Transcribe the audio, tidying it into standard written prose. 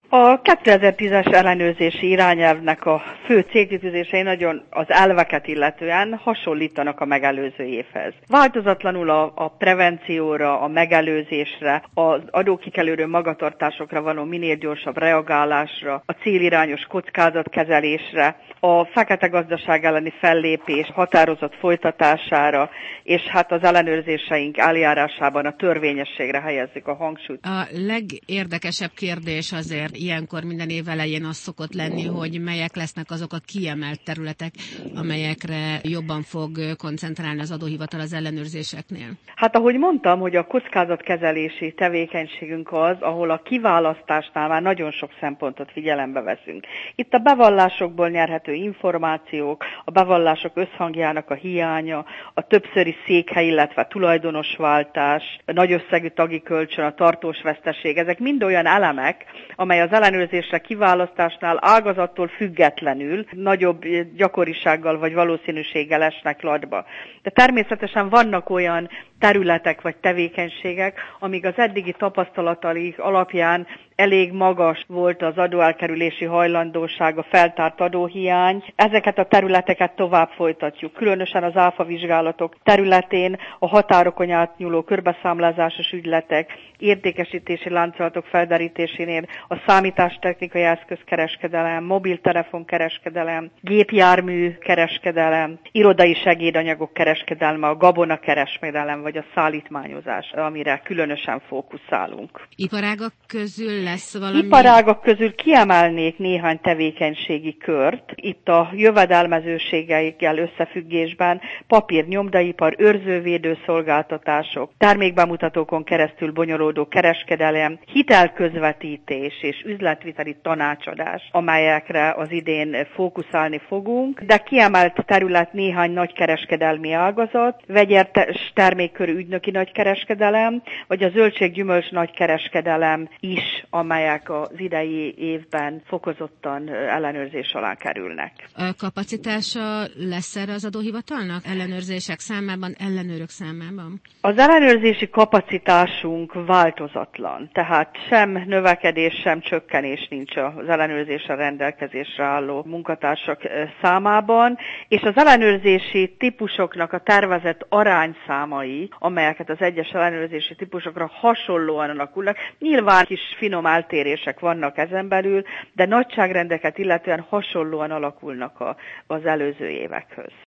A 2010-es ellenőrzési irányelvnek a fő célkitűzései nagyon az elveket illetően hasonlítanak a megelőző évhez. Változatlanul a prevencióra, a megelőzésre, az adókikerülő magatartásokra való minél gyorsabb reagálásra, a célirányos kockázatkezelésre, a fekete gazdaság elleni fellépés határozott folytatására, és hát az ellenőrzéseink eljárásában a törvényességre helyezzük a hangsúlyt. A legérdekesebb kérdés azért ilyenkor minden év elején az szokott lenni, hogy melyek lesznek azok a kiemelt területek, amelyekre jobban fog koncentrálni az adóhivatal az ellenőrzéseknél. Hát ahogy mondtam, hogy a kockázatkezelési tevékenységünk az, ahol a kiválasztásnál már nagyon sok szempontot figyelembe veszünk. Itt a bevallásokból nyerhető információk, a bevallások összhangjának a hiánya, a többszöri székhely, illetve tulajdonosváltás, a nagy összegű tagi kölcsön, a tartós veszteség, ezek mind olyan elemek, amely az ellenőrzésre kiválasztásnál ágazattól függetlenül nagyobb gyakorisággal vagy valószínűséggel esnek latba. De természetesen vannak olyan területek vagy tevékenységek, amíg az eddigi tapasztalataik alapján elég magas volt az adóelkerülési hajlandóság, a feltárt adóhiány. Ezeket a területeket tovább folytatjuk. Különösen az áfa vizsgálatok területén a határokon átnyúló körbeszámlázásos ügyletek, értékesítési láncolatok felderítésénél a számítástechnikai eszközkereskedelem, mobiltelefonkereskedelem, gépjármű kereskedelem, irodai segédanyagok kereskedelme, a gabonakereskedelem vagy a szállítmányozás, amire különösen fókuszálunk. Iparágak közül lesz valami? Iparágak közül kiemelnék néhány tevékenységi kört. Itt a jövedelmezőségeikkel összefüggésben papír, nyomdaipar, őrzővédő szolgáltatások, termékbemutatókon keresztül bonyolódó kereskedelem, hitelközvetítés és üzletviteli tanácsadás, amelyekre az idén fókuszálni fogunk, de kiemelt terület néhány nagykereskedelmi ágazat, vegyes termékkörű ügynöki nagykereskedelem, vagy a zöldség-gyümölcs nagykereskedelem is, amelyek az idei évben fokozottan ellenőrzés alá kerülnek. A kapacitása lesz erre az adóhivatalnak? Ellenőrzések számában, ellenőrök számában? Az ellenőrzési kapacitásunk változatlan, tehát sem növekedés, sem csökkenés nincs az ellenőrzésre rendelkezésre álló munkatársak számában, és az ellenőrzési típusoknak a tervezett arányszámai, amelyeket az egyes ellenőrzési típusokra hasonlóan alakulnak, nyilván kis finom eltérések vannak ezen belül, de nagyságrendeket illetően hasonlóan alakulnak az előző évekhöz.